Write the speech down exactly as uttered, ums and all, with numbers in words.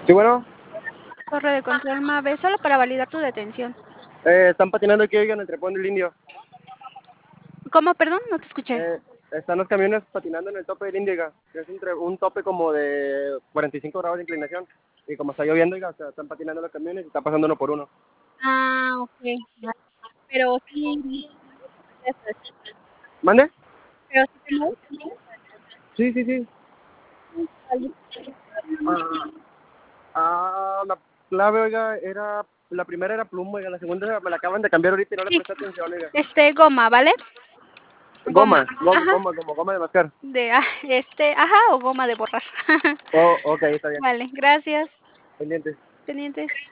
Sí, bueno, Torre de control MAVE, solo para validar tu detención. eh, están patinando aquí, oigan, entre Pueblo y el Indio. ¿Cómo? Perdón, no te escuché. Eh, están los camiones patinando en el tope del Indio, oiga, que es entre un tope como de cuarenta y cinco grados de inclinación. Y como está lloviendo, oiga, o sea, están patinando los camiones y está pasando uno por uno. Ah, ok. Vale. Pero sí, ¿Mande? pero sí te mueves. Sí, sí, sí. Vale. Ah, ah, la clave, oiga, era, la primera era pluma, oiga, la segunda me la acaban de cambiar ahorita y no le Sí, presté atención, oiga. este, goma, ¿vale? Goma, Goma, goma, ajá, goma, como goma de mascar. de, ah, este, ajá, o goma de borrar. Oh, ok, está bien. Vale, gracias. Pendiente. Pendientes.